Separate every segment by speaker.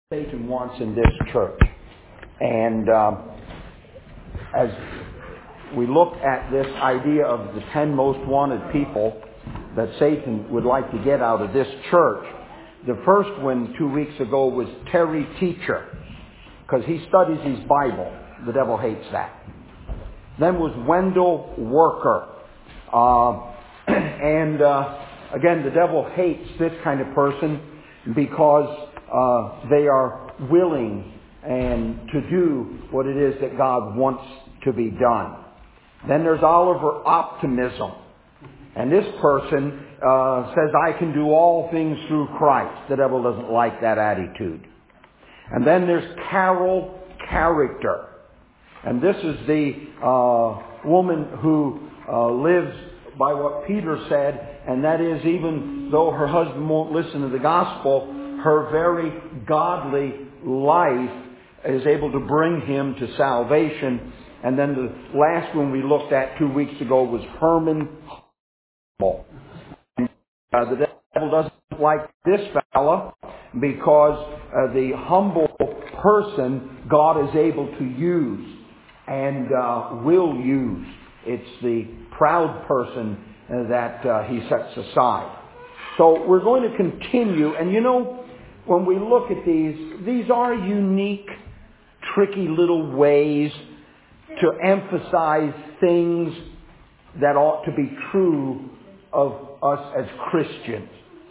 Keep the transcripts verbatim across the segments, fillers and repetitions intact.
Speaker 1: Satan wants in this church. And um, as we look at this idea of the ten most wanted people that Satan would like to get out of this church, the first one two weeks ago was Terry Teacher, because he studies his Bible. The devil hates that. Then was Wendell Worker. Uh, and uh, again, the devil hates this kind of person because uh, they are willing and to do what it is that God wants to be done. Then there's Oliver Optimism. And this person uh, says, I can do all things through Christ. The devil doesn't like that attitude. And then there's Carol Character. And this is the uh, woman who uh, lives by what Peter said, and that is, even though her husband won't listen to the gospel, her very godly life is able to bring him to salvation. And then the last one we looked at two weeks ago was Herman Humble. Uh, the devil doesn't like this fella because uh, the humble person God is able to use and uh, will use. It's the proud person uh, that uh, he sets aside. So we're going to continue. And you know, when we look at these, these are unique, tricky little ways to emphasize things that ought to be true of us as Christians.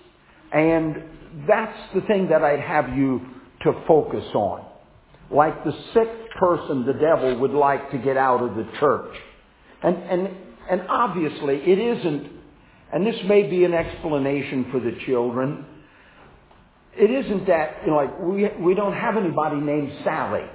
Speaker 1: And that's the thing that I'd have you to focus on. Like the sixth person the devil would like to get out of the church. And, and, and obviously it isn't, and this may be an explanation for the children, it isn't that, you know, like we, we don't have anybody named Sally.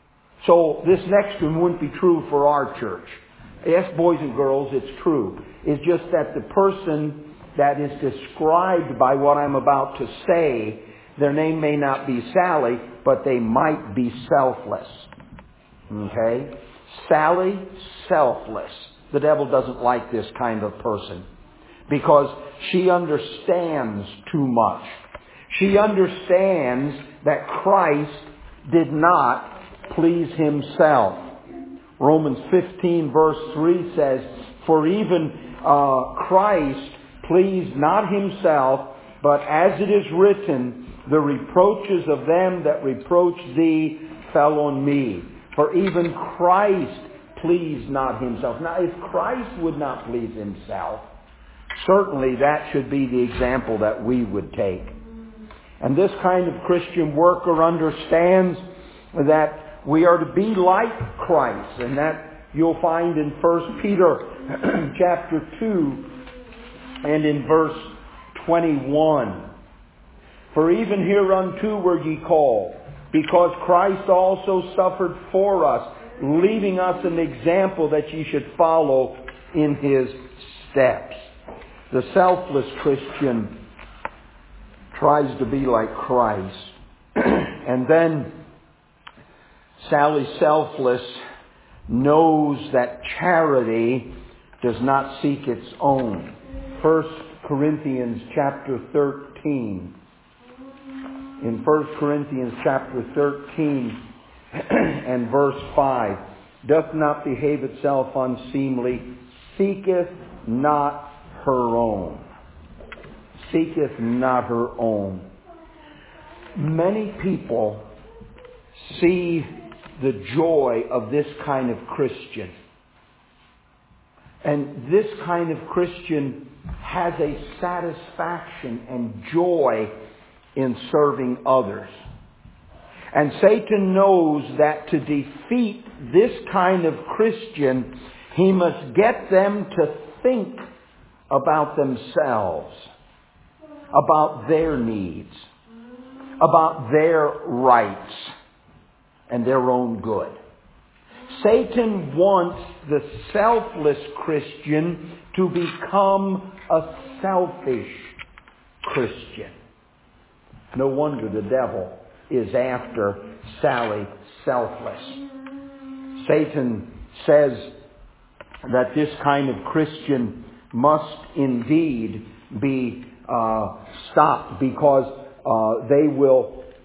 Speaker 1: So this next one wouldn't be true for our church. Yes, boys and girls, it's true. It's just that the person that is described by what I'm about to say, their name may not be Sally, but they might be selfless. Okay? Sally, selfless. The devil doesn't like this kind of person because she understands too much. She understands that Christ did not please himself. Romans fifteen verse three says, For even uh, Christ pleased not himself, but as it is written, the reproaches of them that reproach thee fell on me. For even Christ pleased not himself. Now, if Christ would not please himself, certainly that should be the example that we would take. And this kind of Christian worker understands that we are to be like Christ, and that you'll find in First Peter chapter two and in verse twenty-one. For even hereunto were ye called, because Christ also suffered for us, leaving us an example that ye should follow in his steps. The selfless Christian tries to be like Christ. And then Sally Selfless knows that charity does not seek its own. First Corinthians chapter thirteen. In First Corinthians chapter thirteen and verse five, doth not behave itself unseemly, seeketh not her own. Seeketh not her own. Many people see the joy of this kind of Christian. And this kind of Christian has a satisfaction and joy in serving others. And Satan knows that to defeat this kind of Christian, he must get them to think about themselves, about their needs, about their rights, and their own good. Satan wants the selfless Christian to become a selfish Christian. No wonder the devil is after Sally Selfless. Satan says that this kind of Christian must indeed be uh, stopped because uh, they will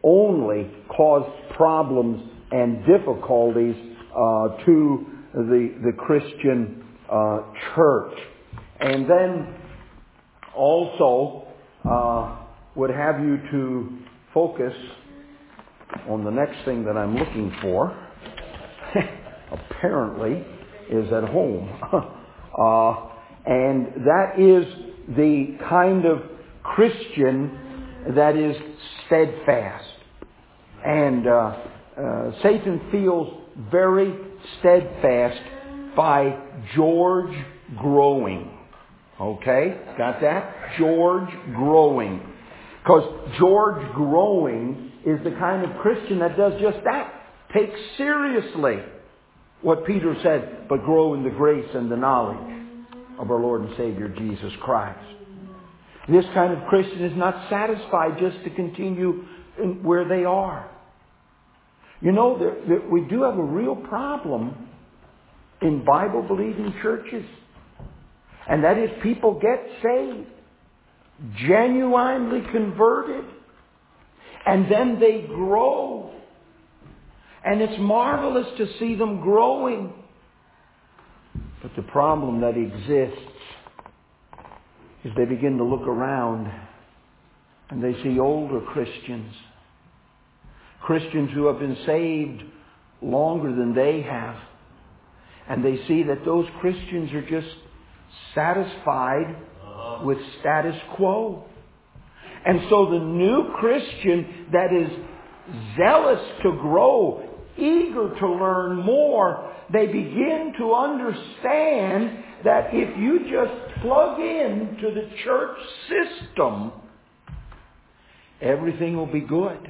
Speaker 1: only caused problems and difficulties uh, to the, the Christian uh, church. And then also uh, would have you to focus on the next thing that I'm looking for. Apparently is at home. uh, and that is the kind of Christian that is steadfast. And uh, uh, Satan feels very steadfast by George Growing. Okay? Got that? George Growing. Because George Growing is the kind of Christian that does just that. Takes seriously what Peter said, but grow in the grace and the knowledge of our Lord and Savior Jesus Christ. This kind of Christian is not satisfied just to continue in where they are. You know, there, there, we do have a real problem in Bible-believing churches. And that is, people get saved, genuinely converted, and then they grow. And it's marvelous to see them growing. But the problem that exists is they begin to look around and they see older Christians. Christians who have been saved longer than they have. And they see that those Christians are just satisfied with status quo. And so the new Christian that is zealous to grow, eager to learn more, they begin to understand that if you just plug into the church system, everything will be good.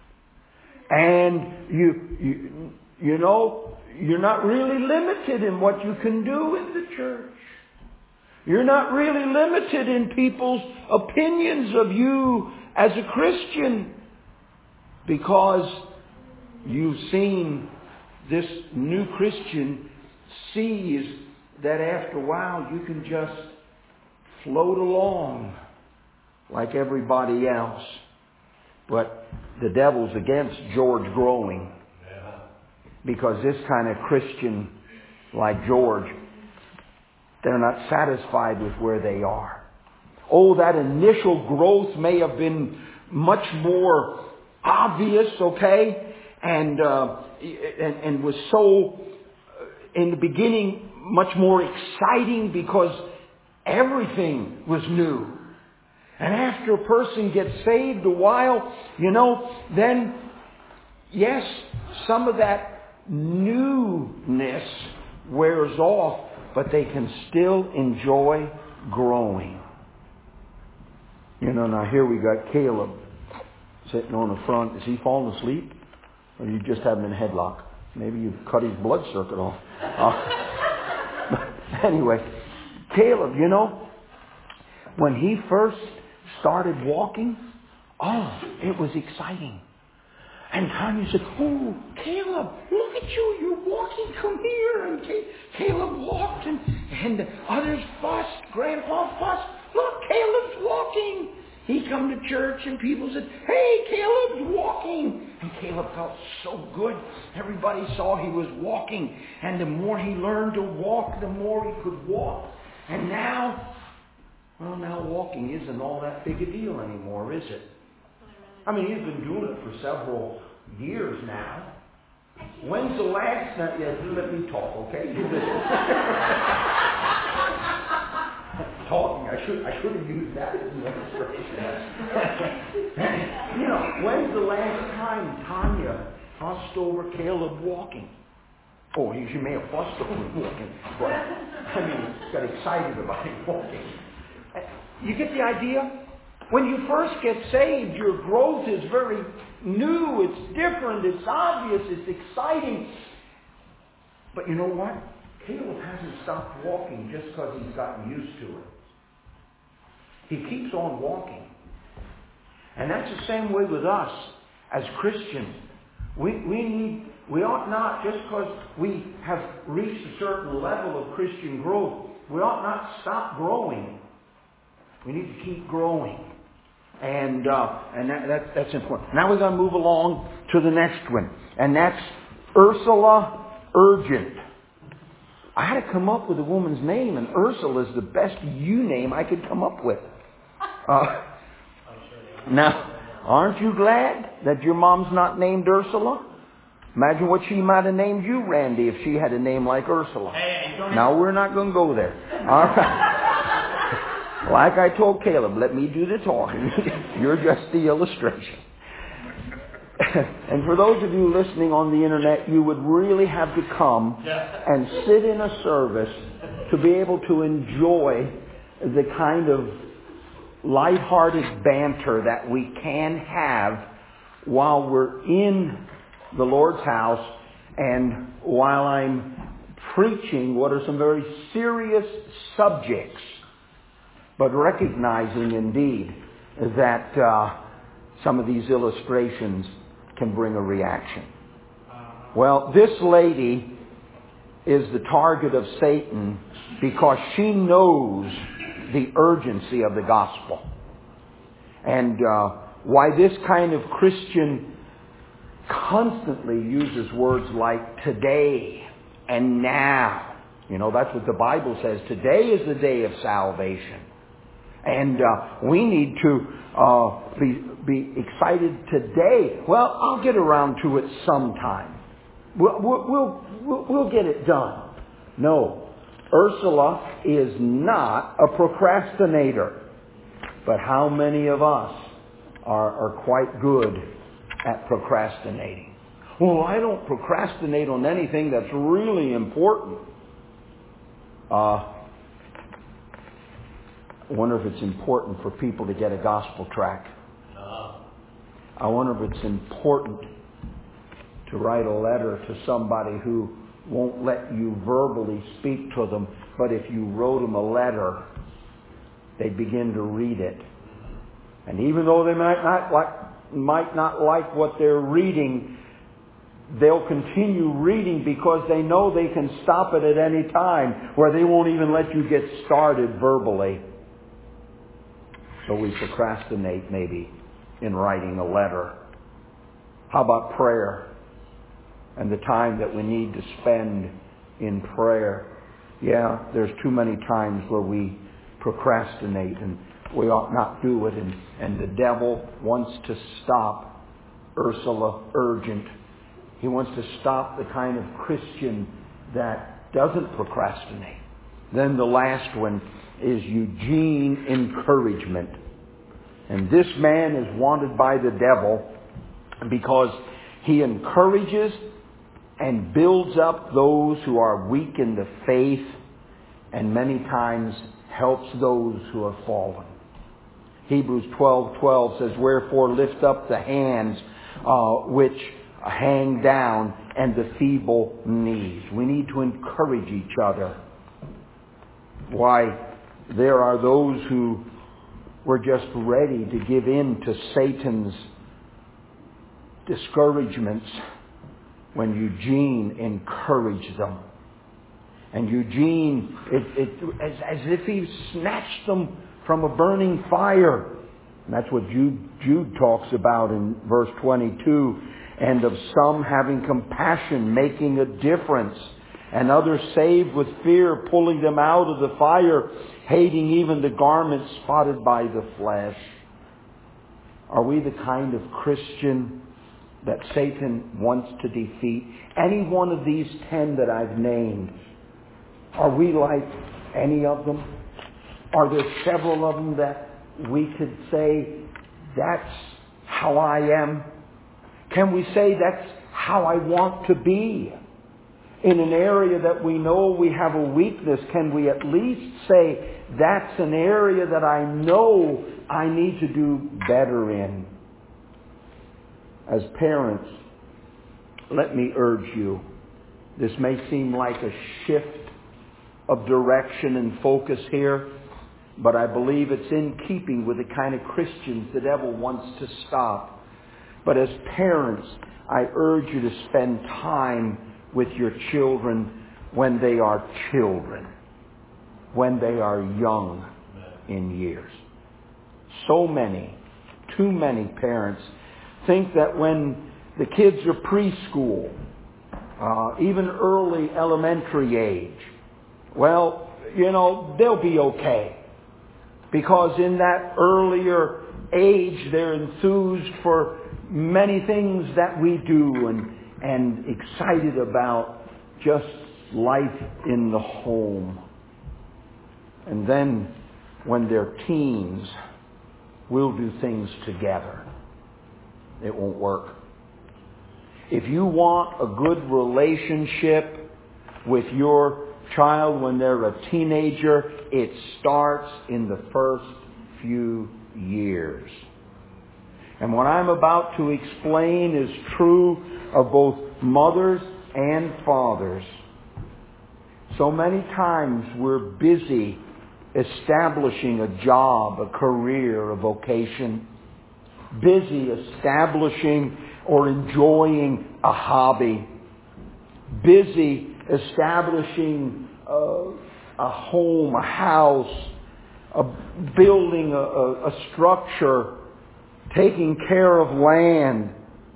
Speaker 1: And you, you, you know, you're not really limited in what you can do in the church. You're not really limited in people's opinions of you as a Christian, because you've seen this new Christian sees that after a while you can just float along like everybody else. But the devil's against George Growing, because this kind of Christian like George, they're not satisfied with where they are. Oh, that initial growth may have been much more obvious, okay, and uh, and, and was so uh, in the beginning much more exciting because everything was new. And after a person gets saved a while, you know, then yes, some of that newness wears off, but they can still enjoy growing. You know, now here we got Caleb sitting on the front. Is he falling asleep? Or you just have him in a headlock? Maybe you've cut his blood circuit off. Uh, anyway, Caleb, you know, when he first started walking, oh, it was exciting. And Tanya said, oh, Caleb, look at you. You're walking. Come here. And Caleb walked, and, and others fussed. Grandpa fussed. Look, Caleb's walking. He come to church, and people said, hey, Caleb's walking. And Caleb felt so good. Everybody saw he was walking. And the more he learned to walk, the more he could walk. And now, well, now walking isn't all that big a deal anymore, is it? I mean, he's been doing it for several years now. When's the last time? Yeah, let me talk, okay? You listen. Talking, I should I should have used that as an illustration. You know, when's the last time Tanya fussed over Caleb walking? Oh, he, she may have fussed over him walking, but I mean, got excited about him walking. You get the idea? When you first get saved, your growth is very new, it's different, it's obvious, it's exciting. But you know what? Caleb hasn't stopped walking just because he's gotten used to it. He keeps on walking. And that's the same way with us as Christians. We, we need, we ought not, just because we have reached a certain level of Christian growth, we ought not stop growing. We need to keep growing. And uh, and that, that, that's important. Now we're going to move along to the next one. And that's Ursula Urgent. I had to come up with a woman's name, and Ursula is the best you name I could come up with. Uh, now, aren't you glad that your mom's not named Ursula? Imagine what she might have named you, Randy, if she had a name like Ursula. Now, we're not going to go there. All right. Like I told Caleb, let me do the talking. You're just the illustration. And for those of you listening on the internet, you would really have to come and sit in a service to be able to enjoy the kind of lighthearted banter that we can have while we're in the Lord's house and while I'm preaching what are some very serious subjects, but recognizing indeed that uh, some of these illustrations can bring a reaction. Well, this lady is the target of Satan because she knows the urgency of the gospel. And uh, why this kind of Christian constantly uses words like today and now. You know, that's what the Bible says. Today is the day of salvation. And uh, we need to uh, be, be excited today. Well, I'll get around to it sometime. We'll, we'll, we'll, we'll get it done. No, Ursula is not a procrastinator. But how many of us are, are quite good at procrastinating? Well, I don't procrastinate on anything that's really important. Uh, I wonder if it's important for people to get a gospel tract. I wonder if it's important to write a letter to somebody who won't let you verbally speak to them, but if you wrote them a letter, they begin to read it. And even though they might not like, might not like what they're reading, they'll continue reading because they know they can stop it at any time, where they won't even let you get started verbally. So we procrastinate maybe in writing a letter. How about prayer and the time that we need to spend in prayer? Yeah, there's too many times where we procrastinate and we ought not do it. And, and the devil wants to stop Ursula Urgent. He wants to stop the kind of Christian that doesn't procrastinate. Then the last one is Eugene Encouragement. And this man is wanted by the devil because he encourages and builds up those who are weak in the faith, and many times helps those who have fallen. Hebrews twelve twelve says, "Wherefore lift up the hands uh, which hang down and the feeble knees." We need to encourage each other. Why, there are those who were just ready to give in to Satan's discouragements when Eugene encouraged them. And Eugene, it, it, as, as if he snatched them from a burning fire. And that's what Jude, Jude talks about in verse twenty-two. "And of some having compassion, making a difference, and others saved with fear, pulling them out of the fire, hating even the garments spotted by the flesh." Are we the kind of Christian that Satan wants to defeat? Any one of these ten that I've named, are we like any of them? Are there several of them that we could say, that's how I am? Can we say that's how I want to be? In an area that we know we have a weakness, can we at least say, that's an area that I know I need to do better in? As parents, let me urge you, this may seem like a shift of direction and focus here, but I believe it's in keeping with the kind of Christians the devil wants to stop. But as parents, I urge you to spend time with your children when they are children, when they are young in years. So many too many parents think that when the kids are preschool, uh, even early elementary age, well, you know, they'll be okay. Because in that earlier age, they're enthused for many things that we do and, and excited about just life in the home. And then when they're teens, we'll do things together. It won't work. If you want a good relationship with your child when they're a teenager, it starts in the first few years. And what I'm about to explain is true of both mothers and fathers. So many times we're busy establishing a job, a career, a vocation, busy establishing or enjoying a hobby, busy establishing a, a home, a house, a building a, a, a structure, taking care of land.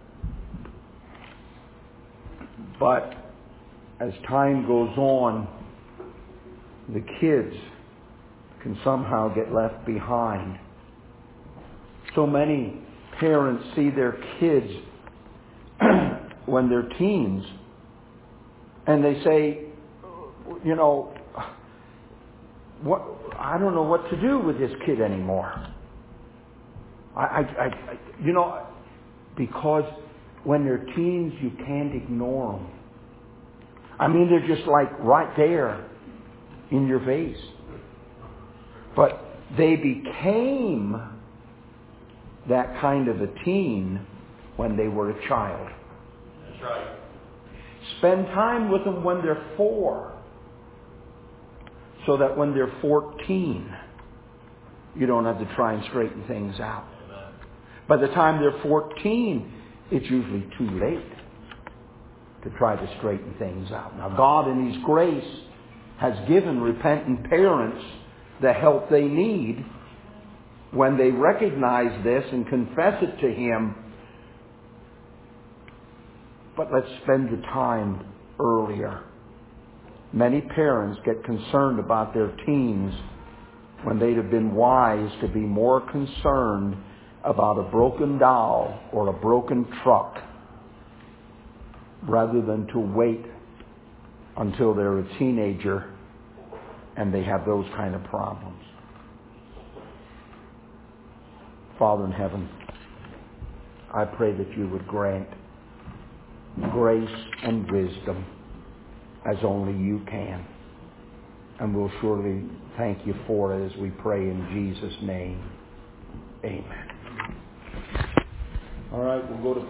Speaker 1: But as time goes on, the kids can somehow get left behind. So many parents see their kids when they're teens, and they say, you know, what, I don't know what to do with this kid anymore. I, I, I, you know, because when they're teens, you can't ignore them. I mean, they're just like right there in your face. But they became that kind of a teen when they were a child.
Speaker 2: That's right.
Speaker 1: Spend time with them when they're four, so that when they're fourteen, you don't have to try and straighten things out.
Speaker 2: Amen.
Speaker 1: By the time they're fourteen, it's usually too late to try to straighten things out. Now, God in His grace has given repentant parents the help they need when they recognize this and confess it to Him. But let's spend the time earlier. Many parents get concerned about their teens when they'd have been wise to be more concerned about a broken doll or a broken truck rather than to wait until they're a teenager and they have those kind of problems. Father in heaven, I pray that you would grant grace and wisdom as only you can. And we'll surely thank you for it as we pray in Jesus' name. Amen. All right, we'll go to